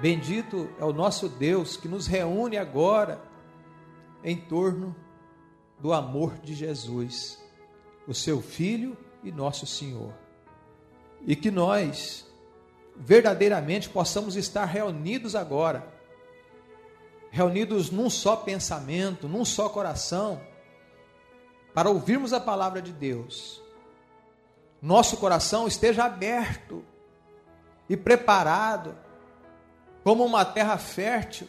Bendito é o nosso Deus que nos reúne agora em torno do amor de Jesus, o seu Filho e nosso Senhor. E que nós verdadeiramente possamos estar reunidos agora, reunidos num só pensamento, num só coração, para ouvirmos a palavra de Deus. Nosso coração esteja aberto e preparado como uma terra fértil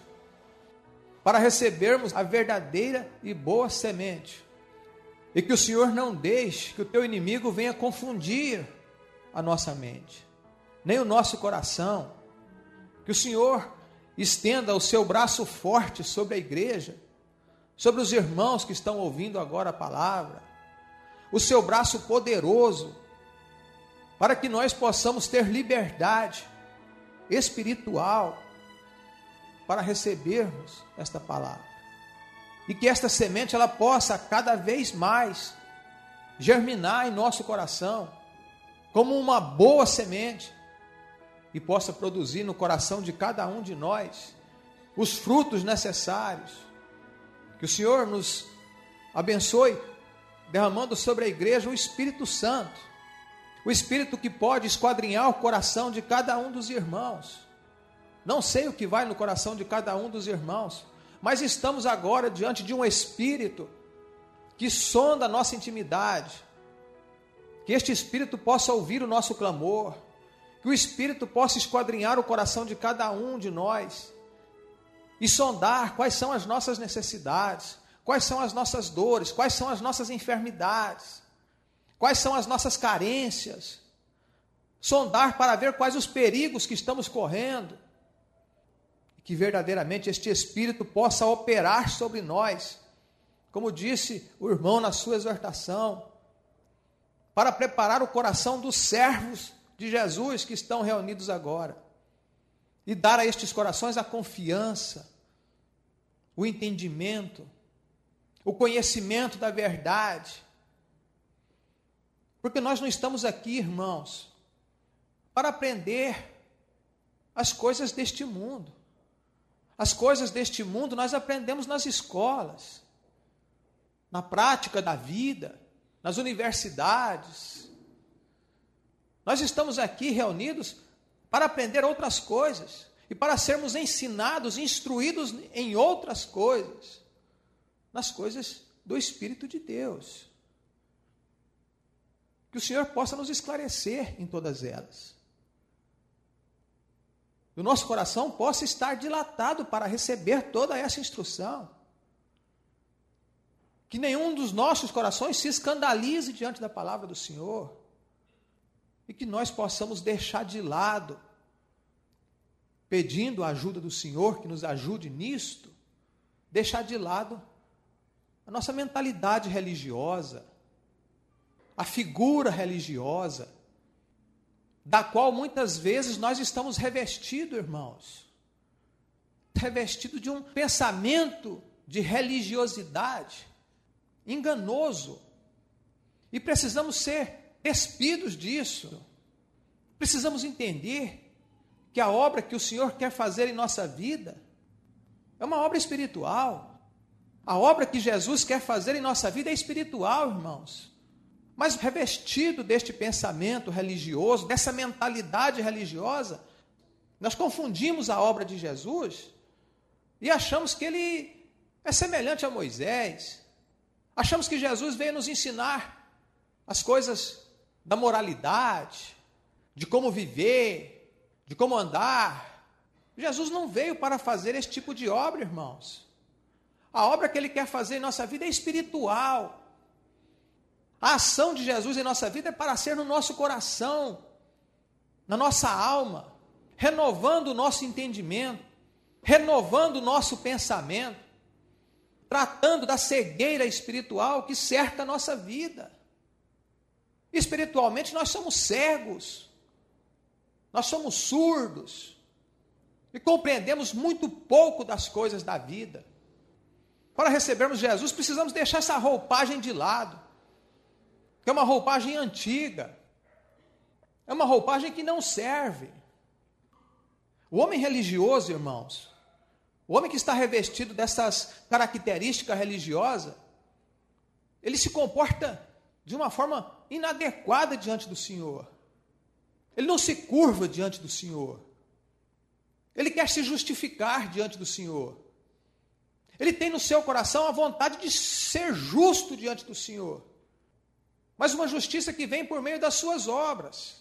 para recebermos a verdadeira e boa semente. E que o Senhor não deixe que o teu inimigo venha confundir a nossa mente, nem o nosso coração. Que o Senhor estenda o seu braço forte sobre a igreja, sobre os irmãos que estão ouvindo agora a palavra, o seu braço poderoso, para que nós possamos ter liberdade espiritual para recebermos esta palavra. E que esta semente ela possa cada vez mais germinar em nosso coração como uma boa semente e possa produzir no coração de cada um de nós os frutos necessários. Que o Senhor nos abençoe, derramando sobre a igreja o Espírito Santo, o Espírito que pode esquadrinhar o coração de cada um dos irmãos. Não sei o que vai no coração de cada um dos irmãos, mas estamos agora diante de um Espírito que sonda a nossa intimidade. Que este Espírito possa ouvir o nosso clamor, que o Espírito possa esquadrinhar o coração de cada um de nós e sondar quais são as nossas necessidades, quais são as nossas dores, quais são as nossas enfermidades, quais são as nossas carências, sondar para ver quais os perigos que estamos correndo, que verdadeiramente este Espírito possa operar sobre nós, como disse o irmão na sua exortação, para preparar o coração dos servos de Jesus que estão reunidos agora, e dar a estes corações a confiança, o entendimento, o conhecimento da verdade, porque nós não estamos aqui, irmãos, para aprender as coisas deste mundo. As coisas deste mundo nós aprendemos nas escolas, na prática da vida, nas universidades. Nós estamos aqui reunidos para aprender outras coisas e para sermos ensinados, instruídos em outras coisas, nas coisas do Espírito de Deus. Que o Senhor possa nos esclarecer em todas elas. Que o nosso coração possa estar dilatado para receber toda essa instrução. Que nenhum dos nossos corações se escandalize diante da palavra do Senhor. E que nós possamos deixar de lado, pedindo a ajuda do Senhor, que nos ajude nisto, deixar de lado a nossa mentalidade religiosa, a figura religiosa, da qual muitas vezes nós estamos revestidos, irmãos, revestidos de um pensamento de religiosidade enganoso, e precisamos ser despidos disso. Precisamos entender que a obra que o Senhor quer fazer em nossa vida é uma obra espiritual. A obra que Jesus quer fazer em nossa vida é espiritual, irmãos. Mas revestido deste pensamento religioso, dessa mentalidade religiosa, nós confundimos a obra de Jesus e achamos que ele é semelhante a Moisés. Achamos que Jesus veio nos ensinar as coisas da moralidade, de como viver, de como andar. Jesus não veio para fazer esse tipo de obra, irmãos. A obra que ele quer fazer em nossa vida é espiritual. A ação de Jesus em nossa vida é para ser no nosso coração, na nossa alma, renovando o nosso entendimento, renovando o nosso pensamento, tratando da cegueira espiritual que cerca a nossa vida. Espiritualmente nós somos cegos, nós somos surdos e compreendemos muito pouco das coisas da vida. Para recebermos Jesus, precisamos deixar essa roupagem de lado, que é uma roupagem antiga, é uma roupagem que não serve. O homem religioso, irmãos, o homem que está revestido dessas características religiosas, ele se comporta de uma forma inadequada diante do Senhor. Ele não se curva diante do Senhor. Ele quer se justificar diante do Senhor. Ele tem no seu coração a vontade de ser justo diante do Senhor. Mas uma justiça que vem por meio das suas obras.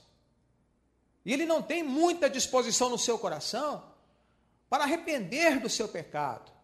E ele não tem muita disposição no seu coração para arrepender do seu pecado.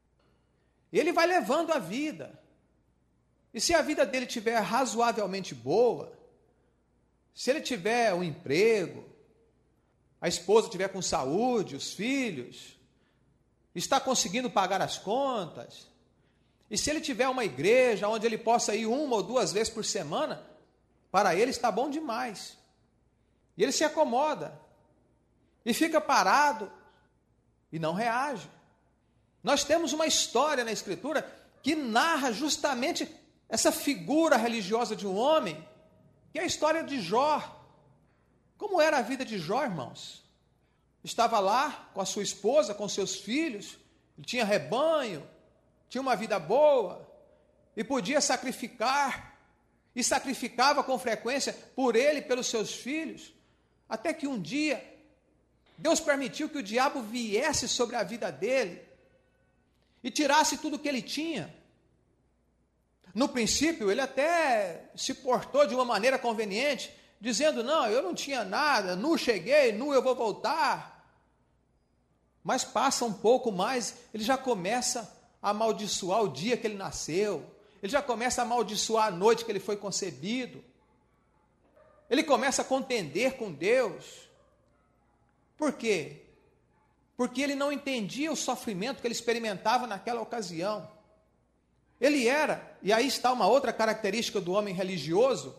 Ele vai levando a vida. E se a vida dele estiver razoavelmente boa, se ele tiver um emprego, a esposa estiver com saúde, os filhos, está conseguindo pagar as contas, e se ele tiver uma igreja onde ele possa ir 1 ou 2 vezes por semana, para ele está bom demais. E ele se acomoda, e fica parado, e não reage. Nós temos uma história na Escritura que narra justamente essa figura religiosa de um homem, que é a história de Jó. Como era a vida de Jó, irmãos? Estava lá com a sua esposa, com seus filhos, ele tinha rebanho, tinha uma vida boa, e podia sacrificar, e sacrificava com frequência por ele e pelos seus filhos, até que um dia, Deus permitiu que o diabo viesse sobre a vida dele, e tirasse tudo o que ele tinha. No princípio, ele até se portou de uma maneira conveniente, dizendo, não, eu não tinha nada, nu cheguei, nu eu vou voltar. Mas passa um pouco mais, ele já começa a amaldiçoar o dia que ele nasceu, ele já começa a amaldiçoar a noite que ele foi concebido, ele começa a contender com Deus. Por quê? Porque ele não entendia o sofrimento que ele experimentava naquela ocasião. Ele era, e aí está uma outra característica do homem religioso,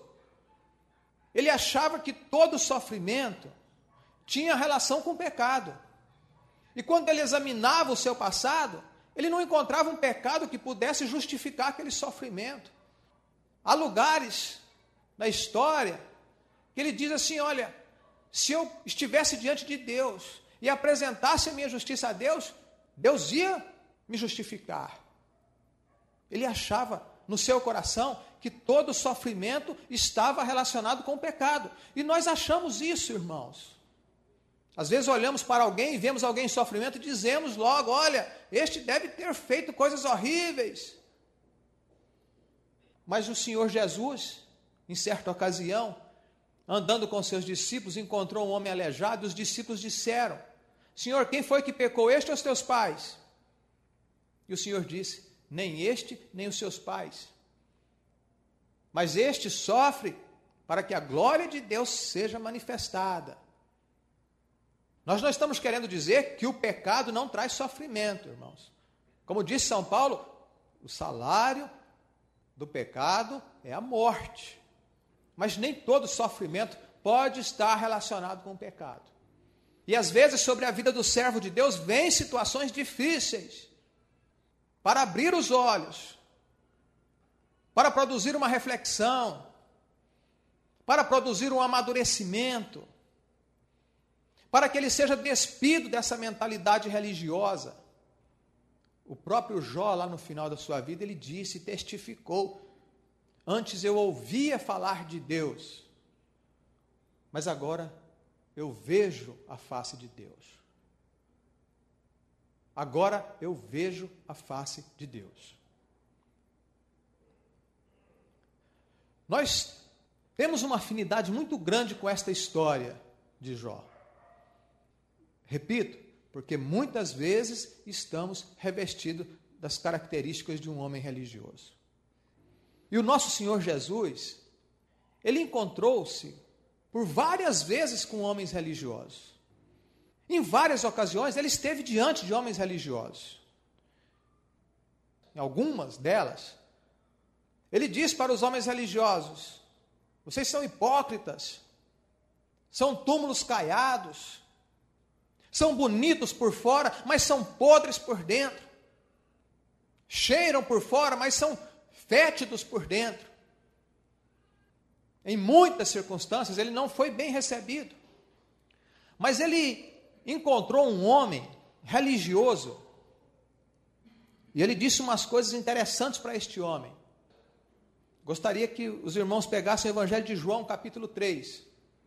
ele achava que todo sofrimento tinha relação com o pecado. E quando ele examinava o seu passado, ele não encontrava um pecado que pudesse justificar aquele sofrimento. Há lugares na história que ele diz assim, olha, se eu estivesse diante de Deus e apresentasse a minha justiça a Deus, Deus ia me justificar. Ele achava no seu coração que todo sofrimento estava relacionado com o pecado. E nós achamos isso, irmãos. Às vezes olhamos para alguém e vemos alguém em sofrimento e dizemos logo, olha, este deve ter feito coisas horríveis. Mas o Senhor Jesus, em certa ocasião, andando com seus discípulos, encontrou um homem aleijado e os discípulos disseram, Senhor, quem foi que pecou, este ou os teus pais? E o Senhor disse, nem este, nem os seus pais. Mas este sofre para que a glória de Deus seja manifestada. Nós não estamos querendo dizer que o pecado não traz sofrimento, irmãos. Como disse São Paulo, o salário do pecado é a morte. Mas nem todo sofrimento pode estar relacionado com o pecado. E às vezes sobre a vida do servo de Deus vem situações difíceis, para abrir os olhos, para produzir uma reflexão, para produzir um amadurecimento, para que ele seja despido dessa mentalidade religiosa. O próprio Jó, lá no final da sua vida, ele disse e testificou, antes eu ouvia falar de Deus, mas agora eu vejo a face de Deus. Agora eu vejo a face de Deus. Nós temos uma afinidade muito grande com esta história de Jó. Repito, porque muitas vezes estamos revestidos das características de um homem religioso. E o nosso Senhor Jesus, ele encontrou-se por várias vezes com homens religiosos. Em várias ocasiões, ele esteve diante de homens religiosos. Em algumas delas, ele diz para os homens religiosos, vocês são hipócritas, são túmulos caiados, são bonitos por fora, mas são podres por dentro. Cheiram por fora, mas são fétidos por dentro. Em muitas circunstâncias, ele não foi bem recebido. Mas ele encontrou um homem religioso e ele disse umas coisas interessantes para este homem. Gostaria que os irmãos pegassem o Evangelho de João, capítulo 3.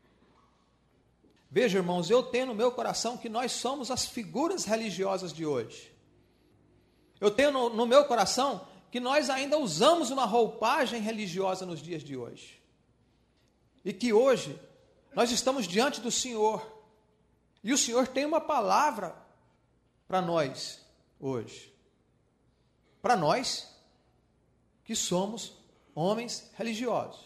Veja, irmãos, eu tenho no meu coração que nós somos as figuras religiosas de hoje. Eu tenho no meu coração que nós ainda usamos uma roupagem religiosa nos dias de hoje. E que hoje nós estamos diante do Senhor. E o Senhor tem uma palavra para nós hoje. Para nós que somos homens religiosos.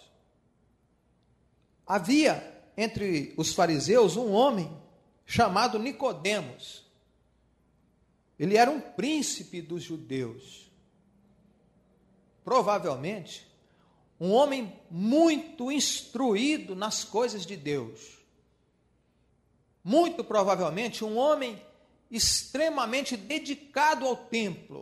Havia entre os fariseus um homem chamado Nicodemos. Ele era um príncipe dos judeus. Provavelmente, um homem muito instruído nas coisas de Deus. Muito provavelmente, um homem extremamente dedicado ao templo.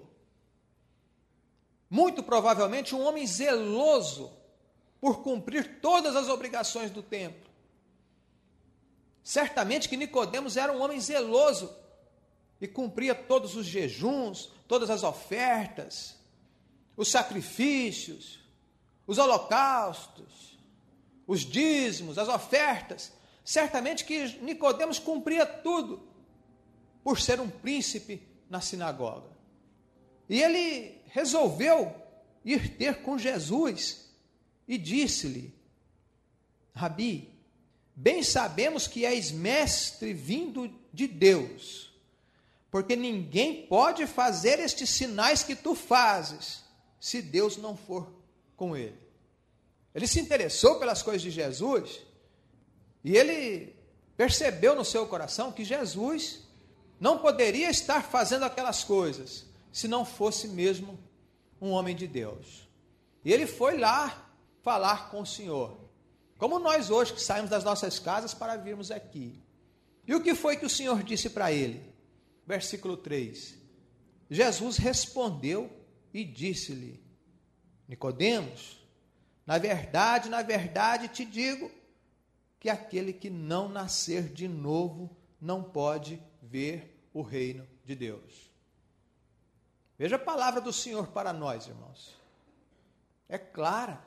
Muito provavelmente, um homem zeloso por cumprir todas as obrigações do templo. Certamente que Nicodemos era um homem zeloso e cumpria todos os jejuns, todas as ofertas, os sacrifícios, os holocaustos, os dízimos, as ofertas. Certamente que Nicodemos cumpria tudo por ser um príncipe na sinagoga. E ele resolveu ir ter com Jesus e disse-lhe: Rabi, bem sabemos que és mestre vindo de Deus, porque ninguém pode fazer estes sinais que tu fazes, se Deus não for com ele. Ele se interessou pelas coisas de Jesus, e ele percebeu no seu coração que Jesus não poderia estar fazendo aquelas coisas, se não fosse mesmo um homem de Deus. E ele foi lá falar com o Senhor, como nós hoje que saímos das nossas casas para virmos aqui. E o que foi que o Senhor disse para ele? Versículo 3. Jesus respondeu e disse-lhe: Nicodemos, na verdade te digo que aquele que não nascer de novo não pode ver o reino de Deus. Veja a palavra do Senhor para nós, irmãos. É clara,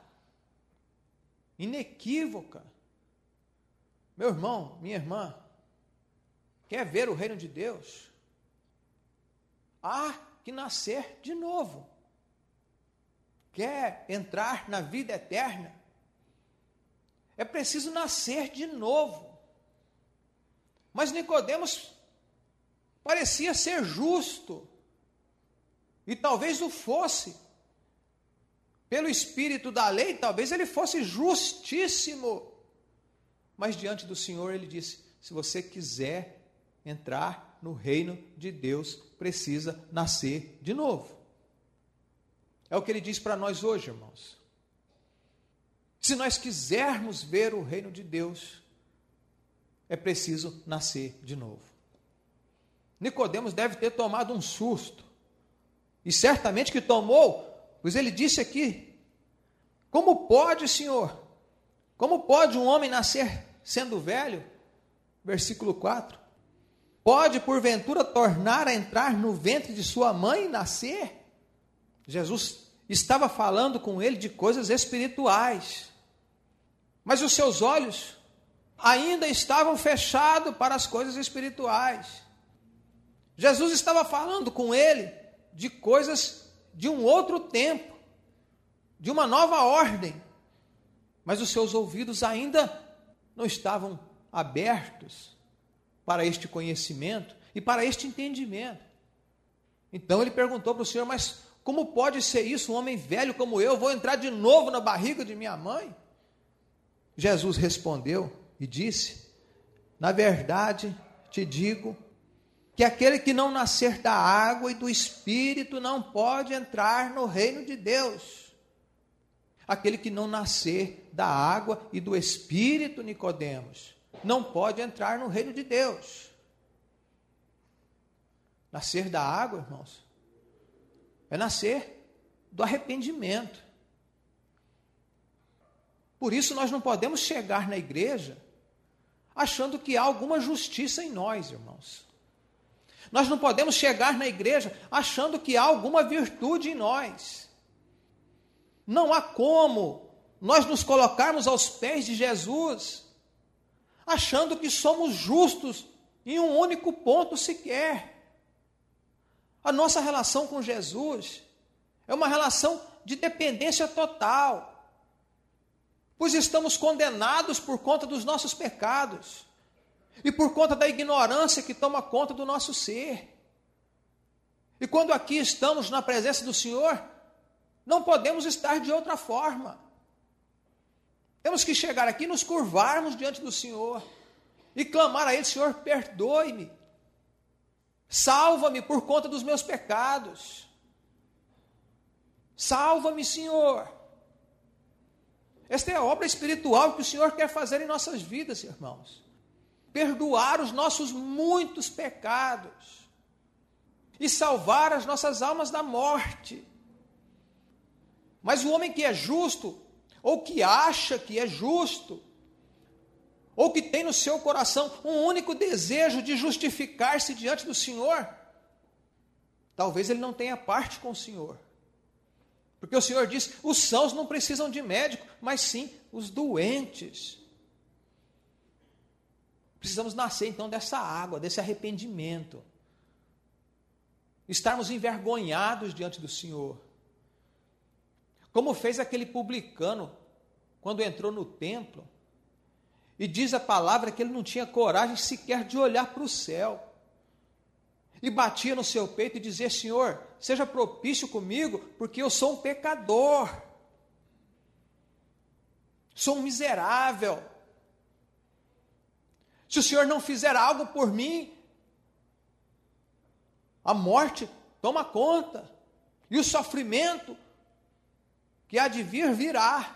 inequívoca. Meu irmão, minha irmã, quer ver o reino de Deus? Há que nascer de novo. Quer entrar na vida eterna? É preciso nascer de novo. Mas Nicodemos parecia ser justo, e talvez o fosse. Pelo espírito da lei, talvez ele fosse justíssimo. Mas diante do Senhor ele disse: se você quiser entrar no reino de Deus, precisa nascer de novo. É o que ele diz para nós hoje, irmãos. Se nós quisermos ver o reino de Deus, é preciso nascer de novo. Nicodemos deve ter tomado um susto, e certamente que tomou, pois ele disse aqui: como pode, Senhor? Como pode um homem nascer sendo velho? Versículo 4. Pode, porventura, tornar a entrar no ventre de sua mãe e nascer? Jesus estava falando com ele de coisas espirituais, mas os seus olhos ainda estavam fechados para as coisas espirituais. Jesus estava falando com ele de coisas de um outro tempo, de uma nova ordem, mas os seus ouvidos ainda não estavam abertos para este conhecimento e para este entendimento. Então ele perguntou para o Senhor: mas como pode ser isso? Um homem velho como eu, vou entrar de novo na barriga de minha mãe? Jesus respondeu e disse: na verdade te digo que aquele que não nascer da água e do Espírito não pode entrar no reino de Deus. Aquele que não nascer da água e do Espírito, Nicodemos, não pode entrar no reino de Deus. Nascer da água, irmãos, é nascer do arrependimento. Por isso nós não podemos chegar na igreja achando que há alguma justiça em nós, irmãos. Nós não podemos chegar na igreja achando que há alguma virtude em nós. Não há como nós nos colocarmos aos pés de Jesus achando que somos justos em um único ponto sequer. A nossa relação com Jesus é uma relação de dependência total, pois estamos condenados por conta dos nossos pecados e por conta da ignorância que toma conta do nosso ser. E quando aqui estamos na presença do Senhor, não podemos estar de outra forma. Temos que chegar aqui e nos curvarmos diante do Senhor e clamar a Ele: Senhor, perdoe-me, salva-me por conta dos meus pecados. Salva-me, Senhor. Esta é a obra espiritual que o Senhor quer fazer em nossas vidas, irmãos. Perdoar os nossos muitos pecados e salvar as nossas almas da morte. Mas o homem que é justo, ou que acha que é justo, ou que tem no seu coração um único desejo de justificar-se diante do Senhor, talvez ele não tenha parte com o Senhor. Porque o Senhor diz: os sãos não precisam de médico, mas sim os doentes. Precisamos nascer então dessa água, desse arrependimento. Estarmos envergonhados diante do Senhor. Como fez aquele publicano quando entrou no templo. E diz a palavra que ele não tinha coragem sequer de olhar para o céu. E batia no seu peito e dizia: Senhor, seja propício comigo, porque eu sou um pecador. Sou um miserável. Se o Senhor não fizer algo por mim, a morte toma conta. E o sofrimento que há de vir, virá.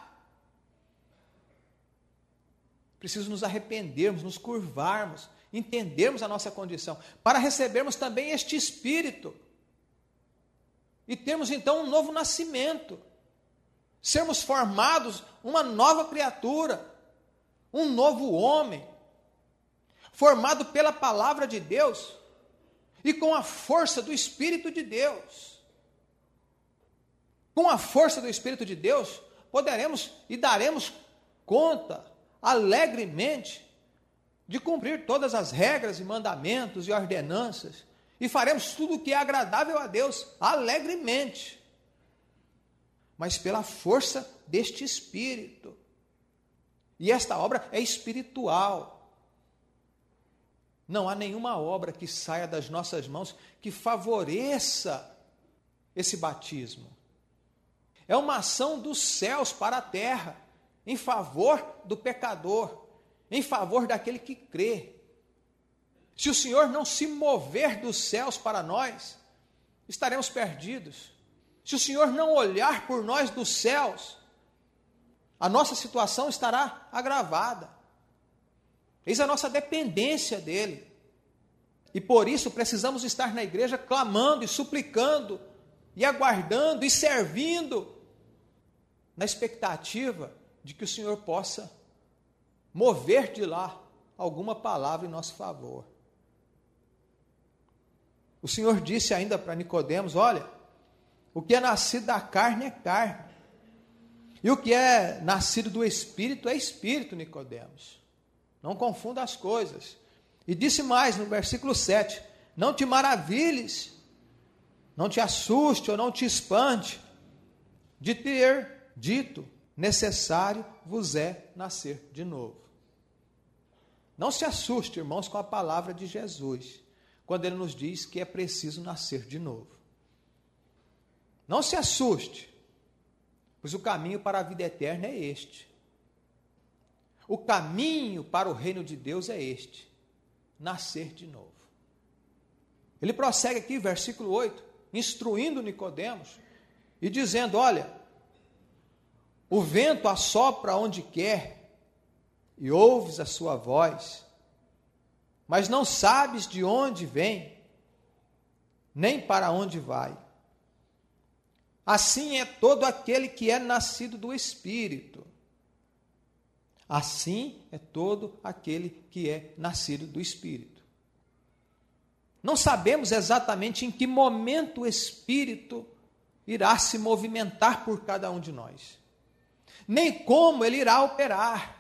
Preciso nos arrependermos, nos curvarmos, entendermos a nossa condição, para recebermos também este Espírito, e termos então um novo nascimento, sermos formados uma nova criatura, um novo homem, formado pela palavra de Deus, e com a força do Espírito de Deus. Com a força do Espírito de Deus, poderemos e daremos conta, alegremente, de cumprir todas as regras e mandamentos e ordenanças, e faremos tudo o que é agradável a Deus, alegremente, mas pela força deste Espírito. E esta obra é espiritual. Não há nenhuma obra que saia das nossas mãos que favoreça esse batismo. É uma ação dos céus para a terra, em favor do pecador, em favor daquele que crê. Se o Senhor não se mover dos céus para nós, estaremos perdidos. Se o Senhor não olhar por nós dos céus, a nossa situação estará agravada. Eis a nossa dependência dEle. E por isso precisamos estar na igreja clamando e suplicando, e aguardando e servindo, na expectativa de que o Senhor possa mover de lá alguma palavra em nosso favor. O Senhor disse ainda para Nicodemos: olha, o que é nascido da carne é carne, e o que é nascido do Espírito é Espírito, Nicodemos. Não confunda as coisas. E disse mais no versículo 7, não te maravilhes, não te assuste ou não te espante de ter dito, necessário vos é nascer de novo. Não se assuste, irmãos, com a palavra de Jesus, quando Ele nos diz que é preciso nascer de novo. Não se assuste, pois o caminho para a vida eterna é este. O caminho para o reino de Deus é este, nascer de novo. Ele prossegue aqui, versículo 8, instruindo Nicodemos e dizendo: olha, o vento assopra onde quer e ouves a sua voz, mas não sabes de onde vem, nem para onde vai. Assim é todo aquele que é nascido do Espírito. Assim é todo aquele que é nascido do Espírito. Não sabemos exatamente em que momento o Espírito irá se movimentar por cada um de nós, nem como ele irá operar,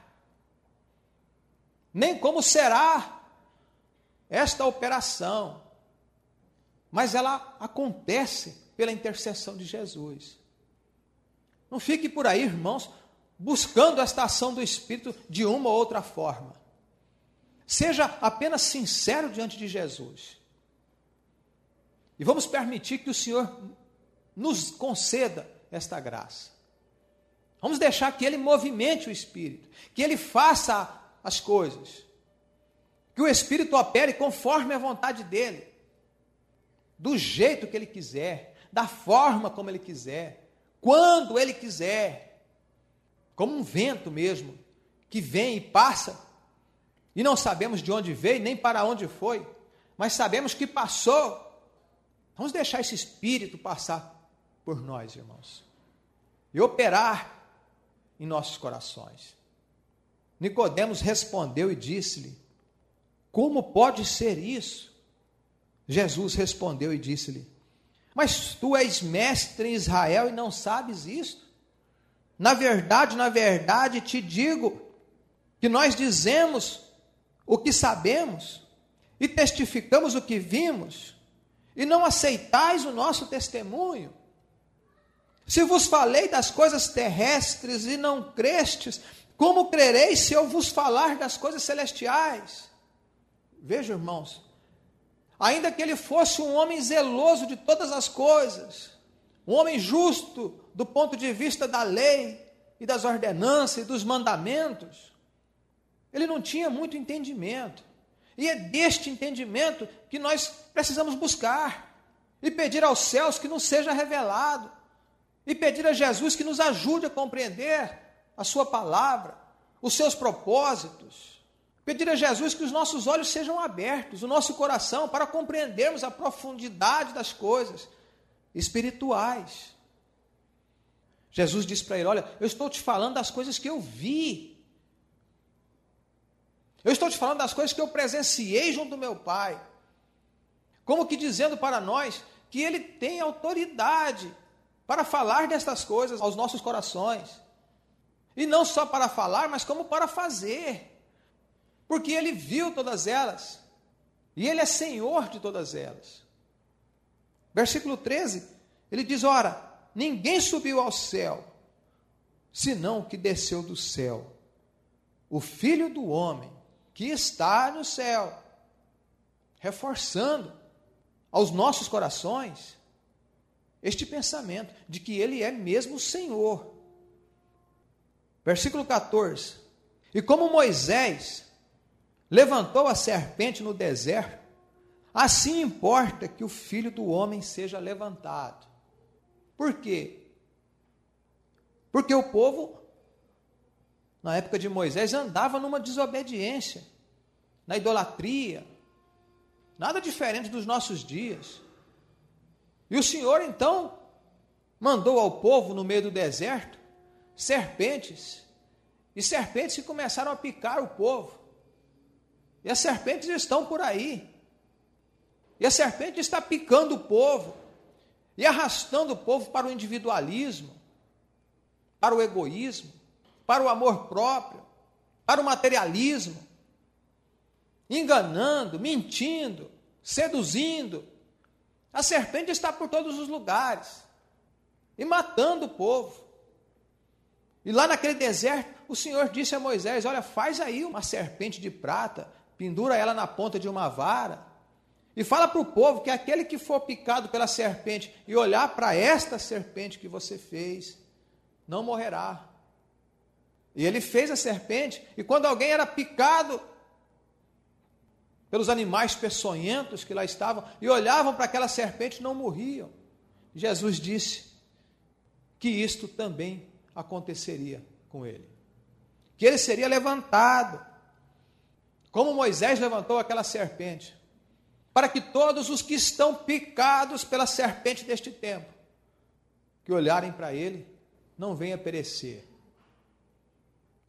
nem como será esta operação, mas ela acontece pela intercessão de Jesus. Não fique por aí, irmãos, buscando esta ação do Espírito de uma ou outra forma. Seja apenas sincero diante de Jesus. E vamos permitir que o Senhor nos conceda esta graça. Vamos deixar que Ele movimente o Espírito, que Ele faça as coisas, que o Espírito opere conforme a vontade dEle, do jeito que Ele quiser, da forma como Ele quiser, quando Ele quiser, como um vento mesmo, que vem e passa, e não sabemos de onde veio, nem para onde foi, mas sabemos que passou. Vamos deixar esse Espírito passar por nós, irmãos, e operar em nossos corações. Nicodemos respondeu e disse-lhe: como pode ser isso? Jesus respondeu e disse-lhe: mas tu és mestre em Israel e não sabes isto? Na verdade, te digo que nós dizemos o que sabemos e testificamos o que vimos, e não aceitais o nosso testemunho. Se vos falei das coisas terrestres e não crestes, como crereis se eu vos falar das coisas celestiais? Veja, irmãos, ainda que ele fosse um homem zeloso de todas as coisas, um homem justo do ponto de vista da lei e das ordenanças e dos mandamentos, ele não tinha muito entendimento. E é deste entendimento que nós precisamos buscar e pedir aos céus que nos seja revelado, e pedir a Jesus que nos ajude a compreender a sua palavra, os seus propósitos. Pedir a Jesus que os nossos olhos sejam abertos, o nosso coração, para compreendermos a profundidade das coisas espirituais. Jesus disse para ele: olha, eu estou te falando das coisas que eu vi. Eu estou te falando das coisas que eu presenciei junto do meu Pai. Como que dizendo para nós que Ele tem autoridade para falar destas coisas aos nossos corações. E não só para falar, mas como para fazer. Porque Ele viu todas elas. E Ele é Senhor de todas elas. Versículo 13, ele diz: ora, ninguém subiu ao céu, senão o que desceu do céu, o Filho do homem, que está no céu. Reforçando aos nossos corações este pensamento de que Ele é mesmo o Senhor. Versículo 14. E como Moisés levantou a serpente no deserto, assim importa que o Filho do homem seja levantado. Por quê? Porque o povo, na época de Moisés, andava numa desobediência, na idolatria, nada diferente dos nossos dias. E o Senhor, então, mandou ao povo, no meio do deserto, serpentes, e serpentes que começaram a picar o povo. E as serpentes estão por aí. E a serpente está picando o povo e arrastando o povo para o individualismo, para o egoísmo, para o amor próprio, para o materialismo, enganando, mentindo, seduzindo. A serpente está por todos os lugares e matando o povo. E lá naquele deserto, o Senhor disse a Moisés: olha, faz aí uma serpente de prata, pendura ela na ponta de uma vara, e fala para o povo que aquele que for picado pela serpente e olhar para esta serpente que você fez, não morrerá. E ele fez a serpente, e quando alguém era picado pelos animais peçonhentos que lá estavam, e olhavam para aquela serpente, não morriam. Jesus disse que isto também aconteceria com ele. Que ele seria levantado, como Moisés levantou aquela serpente, para que todos os que estão picados pela serpente deste tempo, que olharem para ele, não venham a perecer.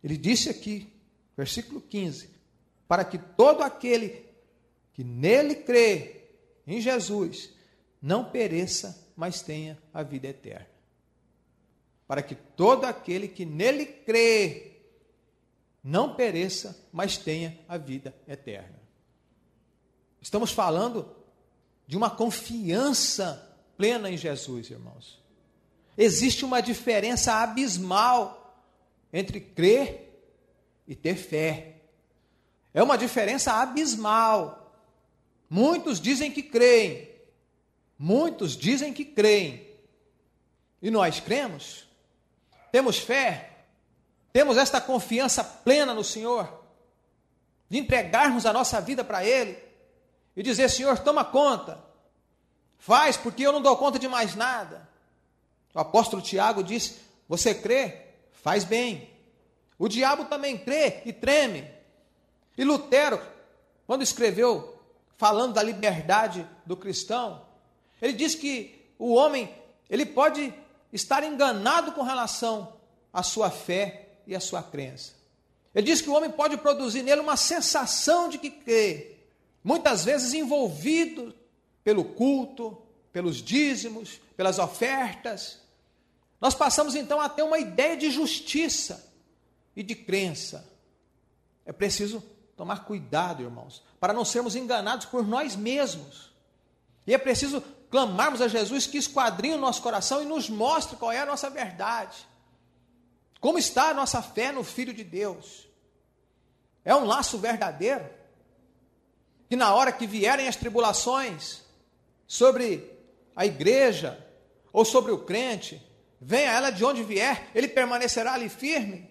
Ele disse aqui, versículo 15, para que todo aquele que nele crê, em Jesus, não pereça, mas tenha a vida eterna. Para que todo aquele que nele crê, não pereça, mas tenha a vida eterna. Estamos falando de uma confiança plena em Jesus, irmãos. Existe uma diferença abismal entre crer e ter fé. É uma diferença abismal. Muitos dizem que creem. Muitos dizem que creem. E nós cremos? Temos fé? Temos esta confiança plena no Senhor? De entregarmos a nossa vida para Ele? E dizer, Senhor, toma conta. Faz, porque eu não dou conta de mais nada. O apóstolo Tiago disse, você crê? Faz bem. O diabo também crê e treme. E Lutero, quando escreveu, falando da liberdade do cristão, ele diz que o homem, ele pode estar enganado com relação à sua fé e à sua crença. Ele diz que o homem pode produzir nele uma sensação de que crê, muitas vezes envolvido pelo culto, pelos dízimos, pelas ofertas. Nós passamos então a ter uma ideia de justiça e de crença. É preciso tomar cuidado, irmãos, para não sermos enganados por nós mesmos. E é preciso clamarmos a Jesus que esquadrinhe o nosso coração e nos mostre qual é a nossa verdade. Como está a nossa fé no Filho de Deus? É um laço verdadeiro? Que na hora que vierem as tribulações sobre a igreja ou sobre o crente, venha ela de onde vier, ele permanecerá ali firme?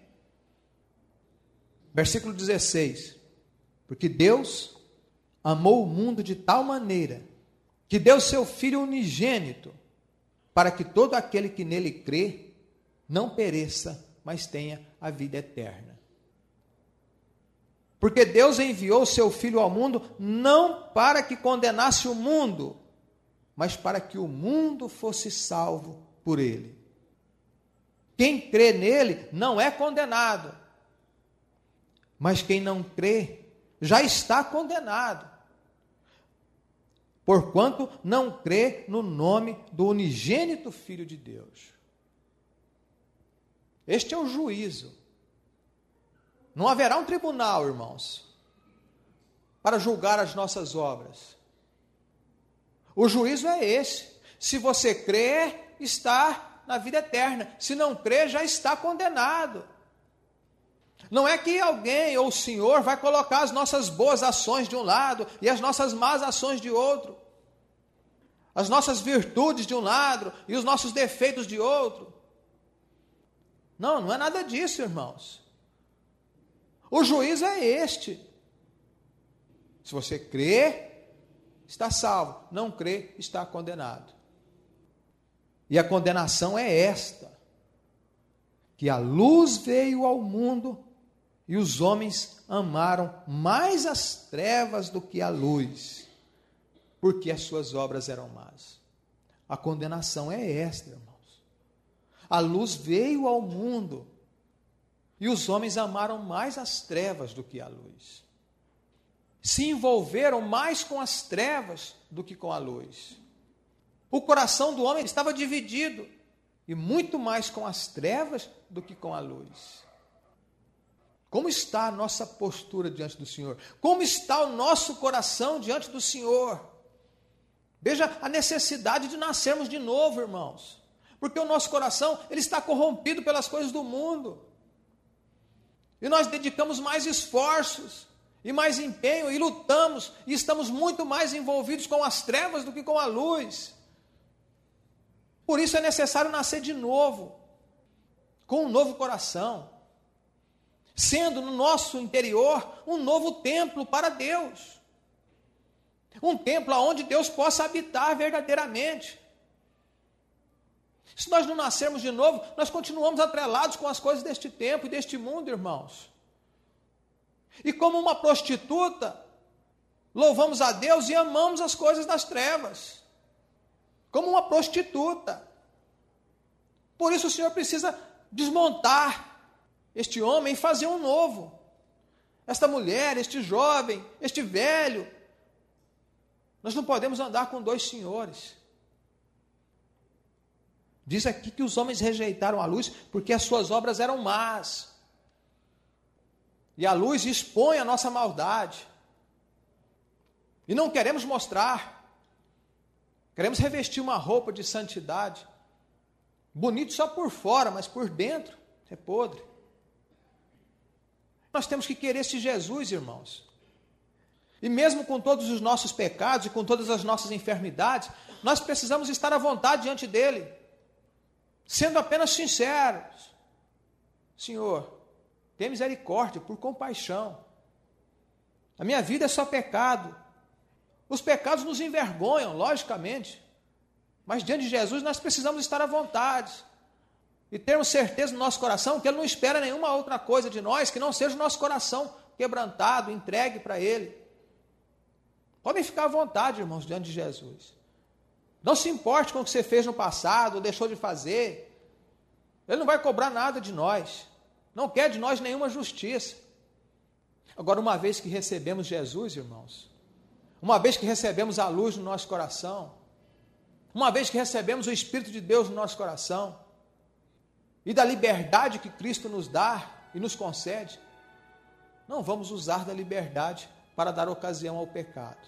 Versículo 16. Porque Deus amou o mundo de tal maneira que deu seu Filho unigênito para que todo aquele que nele crê não pereça, mas tenha a vida eterna. Porque Deus enviou o seu Filho ao mundo não para que condenasse o mundo, mas para que o mundo fosse salvo por ele. Quem crê nele não é condenado, mas quem não crê já está condenado, porquanto não crê no nome do unigênito Filho de Deus. Este é o juízo. Não haverá um tribunal, irmãos, para julgar as nossas obras. O juízo é esse. Se você crê, está na vida eterna. Se não crê, já está condenado. Não é que alguém ou o Senhor vai colocar as nossas boas ações de um lado e as nossas más ações de outro. As nossas virtudes de um lado e os nossos defeitos de outro. Não, não é nada disso, irmãos. O juízo é este. Se você crê, está salvo. Não crê, está condenado. E a condenação é esta: que a luz veio ao mundo e os homens amaram mais as trevas do que a luz, porque as suas obras eram más. A condenação é esta, irmãos. A luz veio ao mundo e os homens amaram mais as trevas do que a luz. Se envolveram mais com as trevas do que com a luz. O coração do homem estava dividido, e muito mais com as trevas do que com a luz. Como está a nossa postura diante do Senhor? Como está o nosso coração diante do Senhor? Veja a necessidade de nascermos de novo, irmãos. Porque o nosso coração, ele está corrompido pelas coisas do mundo. E nós dedicamos mais esforços e mais empenho e lutamos e estamos muito mais envolvidos com as trevas do que com a luz. Por isso é necessário nascer de novo, com um novo coração, sendo no nosso interior um novo templo para Deus. Um templo onde Deus possa habitar verdadeiramente. Se nós não nascermos de novo, nós continuamos atrelados com as coisas deste tempo e deste mundo, irmãos. E como uma prostituta, louvamos a Deus e amamos as coisas das trevas. Como uma prostituta. Por isso o Senhor precisa desmontar este homem e fazer um novo. Esta mulher, este jovem, este velho. Nós não podemos andar com dois senhores. Diz aqui que os homens rejeitaram a luz porque as suas obras eram más. E a luz expõe a nossa maldade. E não queremos mostrar. Queremos revestir uma roupa de santidade. Bonito só por fora, mas por dentro é podre. Nós temos que querer esse Jesus, irmãos. E mesmo com todos os nossos pecados e com todas as nossas enfermidades, nós precisamos estar à vontade diante dele, sendo apenas sinceros. Senhor, tenha misericórdia, por compaixão. A minha vida é só pecado. Os pecados nos envergonham, logicamente. Mas diante de Jesus nós precisamos estar à vontade. E termos certeza no nosso coração que Ele não espera nenhuma outra coisa de nós, que não seja o nosso coração quebrantado, entregue para Ele. Podem ficar à vontade, irmãos, diante de Jesus. Não se importe com o que você fez no passado, ou deixou de fazer. Ele não vai cobrar nada de nós. Não quer de nós nenhuma justiça. Agora, uma vez que recebemos Jesus, irmãos, uma vez que recebemos a luz no nosso coração, uma vez que recebemos o Espírito de Deus no nosso coração, e da liberdade que Cristo nos dá e nos concede, não vamos usar da liberdade para dar ocasião ao pecado.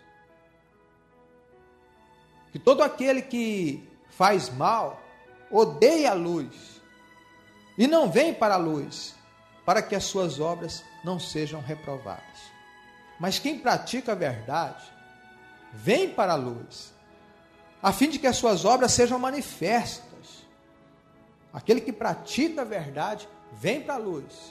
Que todo aquele que faz mal, odeia a luz, e não vem para a luz, para que as suas obras não sejam reprovadas. Mas quem pratica a verdade, vem para a luz, a fim de que as suas obras sejam manifestas. Aquele que pratica a verdade, vem para a luz.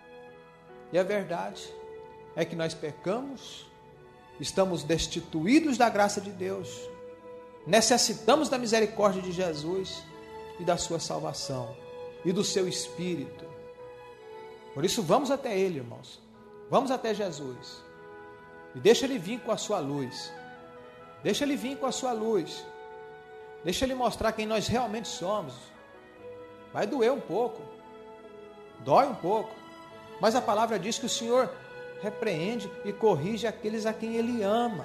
E a verdade é que nós pecamos, estamos destituídos da graça de Deus, necessitamos da misericórdia de Jesus e da sua salvação e do seu Espírito. Por isso vamos até Ele, irmãos. Vamos até Jesus. E deixa Ele vir com a sua luz. Deixa Ele vir com a sua luz. Deixa Ele mostrar quem nós realmente somos. Vai doer um pouco. Dói um pouco. Mas a palavra diz que o Senhor repreende e corrige aqueles a quem Ele ama.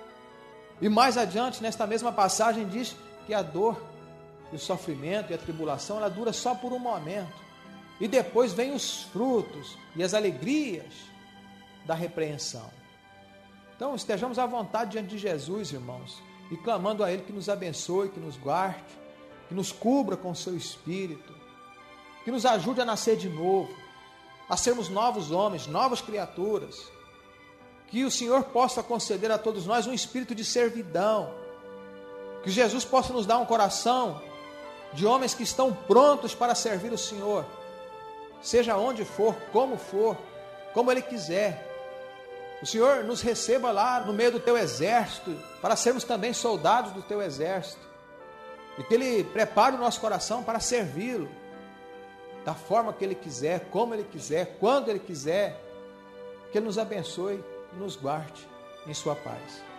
E mais adiante, nesta mesma passagem, diz que a dor, o sofrimento e a tribulação, ela dura só por um momento. E depois vem os frutos e as alegrias da repreensão. Então, estejamos à vontade diante de Jesus, irmãos, e clamando a Ele que nos abençoe, que nos guarde, que nos cubra com o seu Espírito, que nos ajude a nascer de novo, a sermos novos homens, novas criaturas, que o Senhor possa conceder a todos nós um espírito de servidão, que Jesus possa nos dar um coração de homens que estão prontos para servir o Senhor, seja onde for, como Ele quiser. O Senhor nos receba lá no meio do Teu exército, para sermos também soldados do Teu exército, e que Ele prepare o nosso coração para servi-lo, da forma que Ele quiser, como Ele quiser, quando Ele quiser. Que Ele nos abençoe e nos guarde em sua paz.